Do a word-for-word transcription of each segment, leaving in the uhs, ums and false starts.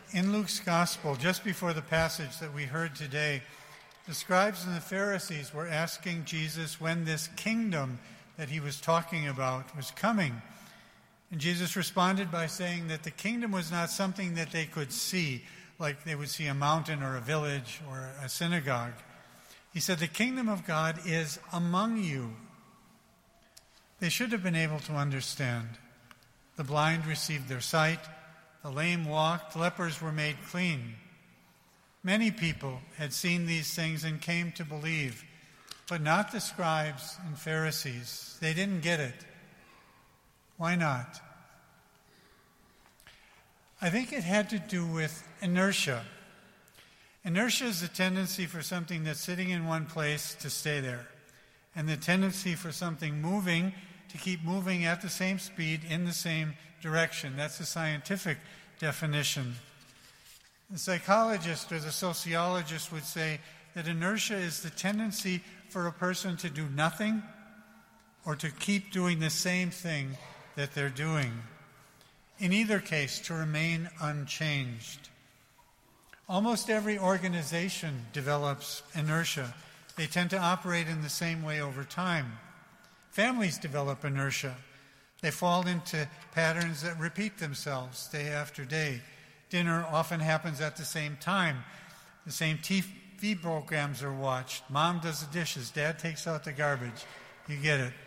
in Luke's Gospel, just before the passage that we heard today, the scribes and the Pharisees were asking Jesus when this kingdom that he was talking about was coming. And Jesus responded by saying that the kingdom was not something that they could see, like they would see a mountain or a village or a synagogue. He said, the kingdom of God is among you. They should have been able to understand. The blind received their sight, the lame walked, lepers were made clean. Many people had seen these things and came to believe, but not the scribes and Pharisees. They didn't get it. Why not? I think it had to do with inertia. Inertia is the tendency for something that's sitting in one place to stay there, and the tendency for something moving to keep moving at the same speed in the same direction. That's the scientific definition. The psychologist or the sociologist would say that inertia is the tendency for a person to do nothing or to keep doing the same thing that they're doing. In either case, to remain unchanged. Almost every organization develops inertia. They tend to operate in the same way over time. Families develop inertia. They fall into patterns that repeat themselves day after day. Dinner often happens at the same time. The same T V programs are watched. Mom does the dishes. Dad takes out the garbage. You get it.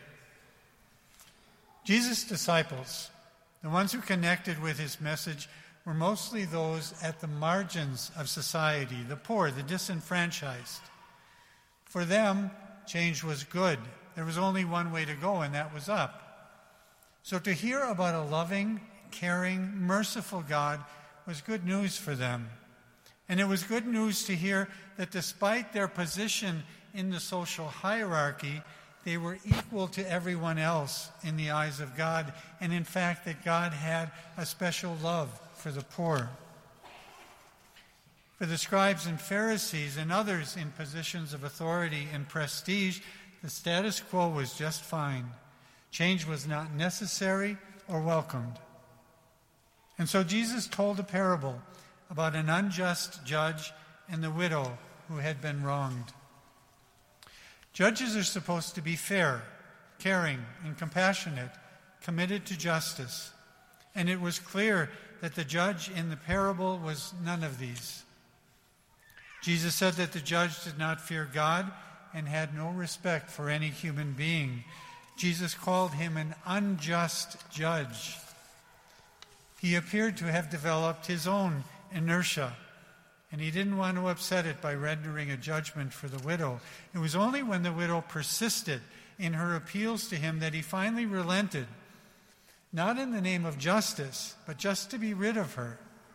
Jesus' disciples, the ones who connected with his message, were mostly those at the margins of society, the poor, the disenfranchised. For them, change was good. There was only one way to go, and that was up. So to hear about a loving, caring, merciful God was good news for them. And it was good news to hear that despite their position in the social hierarchy, they were equal to everyone else in the eyes of God, and in fact that God had a special love for the poor. For the scribes and Pharisees and others in positions of authority and prestige, the status quo was just fine. Change was not necessary or welcomed. And so Jesus told a parable about an unjust judge and the widow who had been wronged. Judges are supposed to be fair, caring, and compassionate, committed to justice. And it was clear that the judge in the parable was none of these. Jesus said that the judge did not fear God and had no respect for any human being. Jesus called him an unjust judge. He appeared to have developed his own inertia, and he didn't want to upset it by rendering a judgment for the widow. It was only when the widow persisted in her appeals to him that he finally relented, not in the name of justice, but just to be rid of her.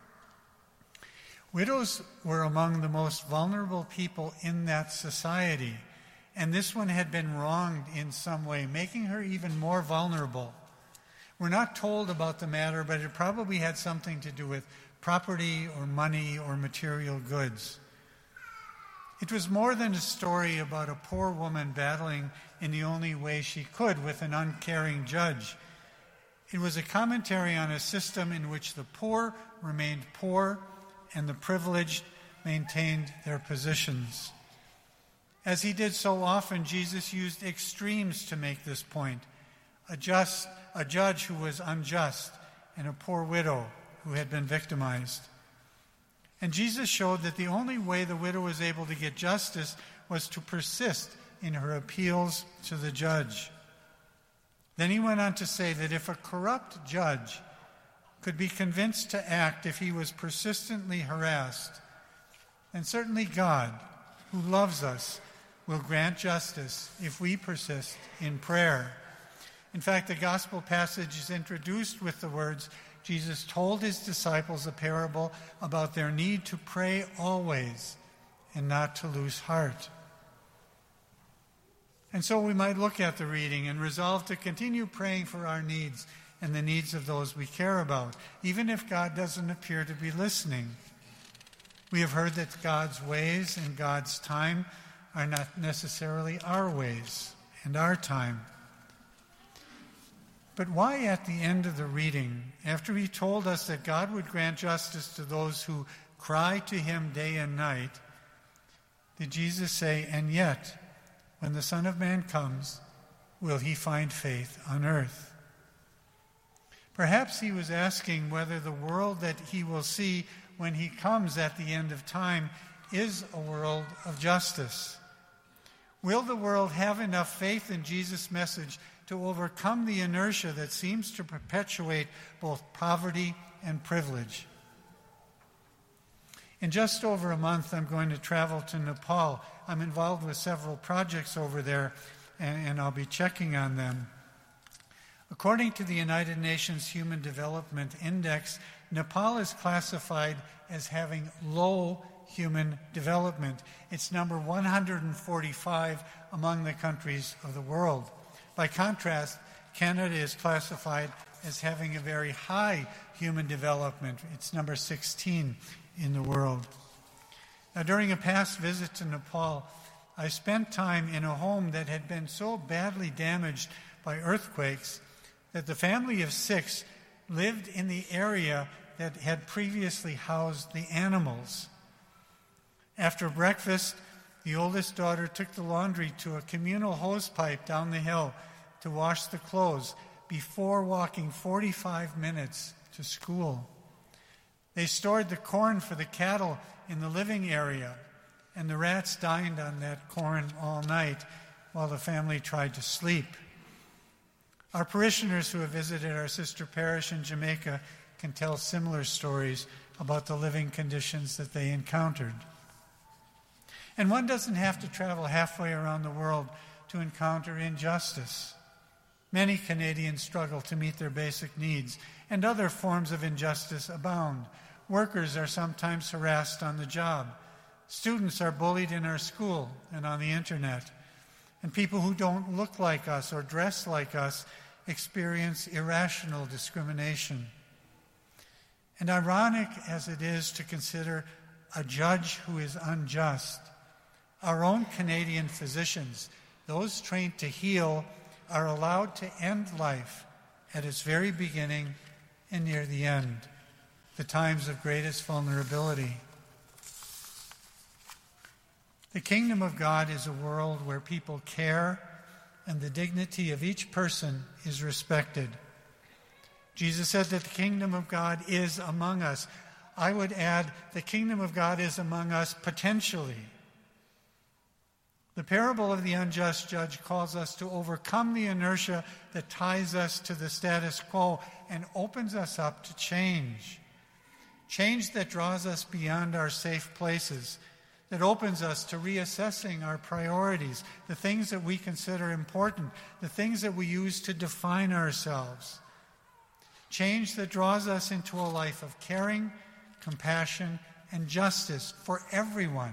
Widows were among the most vulnerable people in that society, and this one had been wronged in some way, making her even more vulnerable. We're not told about the matter, but it probably had something to do with property or money or material goods. It was more than a story about a poor woman battling in the only way she could with an uncaring judge. It was a commentary on a system in which the poor remained poor and the privileged maintained their positions. As he did so often, Jesus used extremes to make this point. A, just, a judge who was unjust and a poor widow who had been victimized. And Jesus showed that the only way the widow was able to get justice was to persist in her appeals to the judge. Then he went on to say that if a corrupt judge could be convinced to act if he was persistently harassed, then certainly God, who loves us, will grant justice if we persist in prayer. In fact, the gospel passage is introduced with the words, Jesus told his disciples a parable about their need to pray always and not to lose heart. And so we might look at the reading and resolve to continue praying for our needs and the needs of those we care about, even if God doesn't appear to be listening. We have heard that God's ways and God's time are not necessarily our ways and our time. But why at the end of the reading, after he told us that God would grant justice to those who cry to him day and night, did Jesus say, and yet, when the Son of Man comes, will he find faith on earth? Perhaps he was asking whether the world that he will see when he comes at the end of time is a world of justice. Will the world have enough faith in Jesus' message to overcome the inertia that seems to perpetuate both poverty and privilege? In just over a month, I'm going to travel to Nepal. I'm involved with several projects over there, and, and I'll be checking on them. According to the United Nations Human Development Index, Nepal is classified as having low human development. It's number one hundred forty-five among the countries of the world. By contrast, Canada is classified as having a very high human development. It's number sixteen in the world. Now, during a past visit to Nepal, I spent time in a home that had been so badly damaged by earthquakes that the family of six lived in the area that had previously housed the animals. After breakfast, the oldest daughter took the laundry to a communal hose pipe down the hill to wash the clothes before walking forty-five minutes to school. They stored the corn for the cattle in the living area, and the rats dined on that corn all night while the family tried to sleep. Our parishioners who have visited our sister parish in Jamaica can tell similar stories about the living conditions that they encountered. And one doesn't have to travel halfway around the world to encounter injustice. Many Canadians struggle to meet their basic needs, and other forms of injustice abound. Workers are sometimes harassed on the job. Students are bullied in our school and on the internet. And people who don't look like us or dress like us experience irrational discrimination. And ironic as it is to consider a judge who is unjust, our own Canadian physicians, those trained to heal, are allowed to end life at its very beginning and near the end, the times of greatest vulnerability. The kingdom of God is a world where people care and the dignity of each person is respected. Jesus said that the kingdom of God is among us. I would add, the kingdom of God is among us potentially. The parable of the unjust judge calls us to overcome the inertia that ties us to the status quo and opens us up to change. Change that draws us beyond our safe places, that opens us to reassessing our priorities, the things that we consider important, the things that we use to define ourselves. Change that draws us into a life of caring, compassion, and justice for everyone.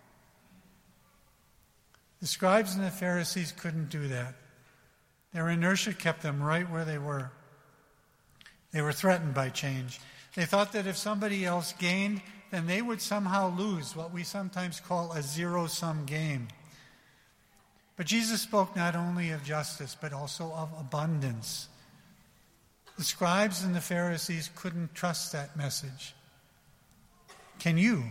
The scribes and the Pharisees couldn't do that. Their inertia kept them right where they were. They were threatened by change. They thought that if somebody else gained, then they would somehow lose, what we sometimes call a zero-sum game. But Jesus spoke not only of justice, but also of abundance. The scribes and the Pharisees couldn't trust that message. Can you?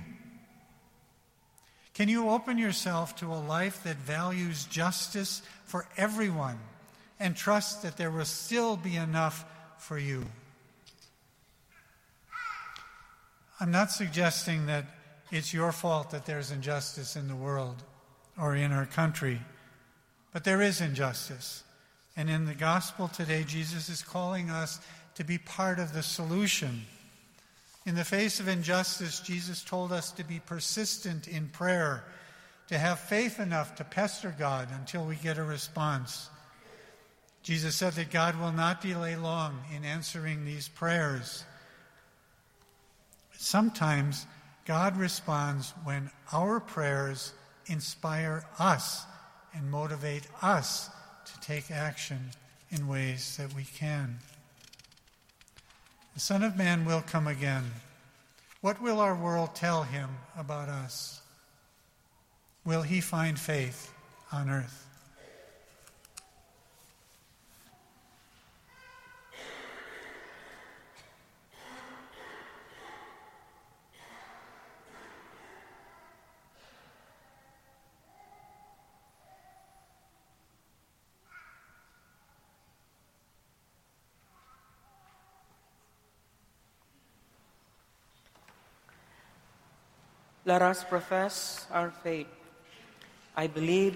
Can you open yourself to a life that values justice for everyone and trust that there will still be enough for you? I'm not suggesting that it's your fault that there's injustice in the world or in our country, but there is injustice. And in the gospel today, Jesus is calling us to be part of the solution. In the face of injustice, Jesus told us to be persistent in prayer, to have faith enough to pester God until we get a response. Jesus said that God will not delay long in answering these prayers. Sometimes God responds when our prayers inspire us and motivate us to take action in ways that we can. The Son of Man will come again. What will our world tell him about us? Will he find faith on earth? Let us profess our faith. I believe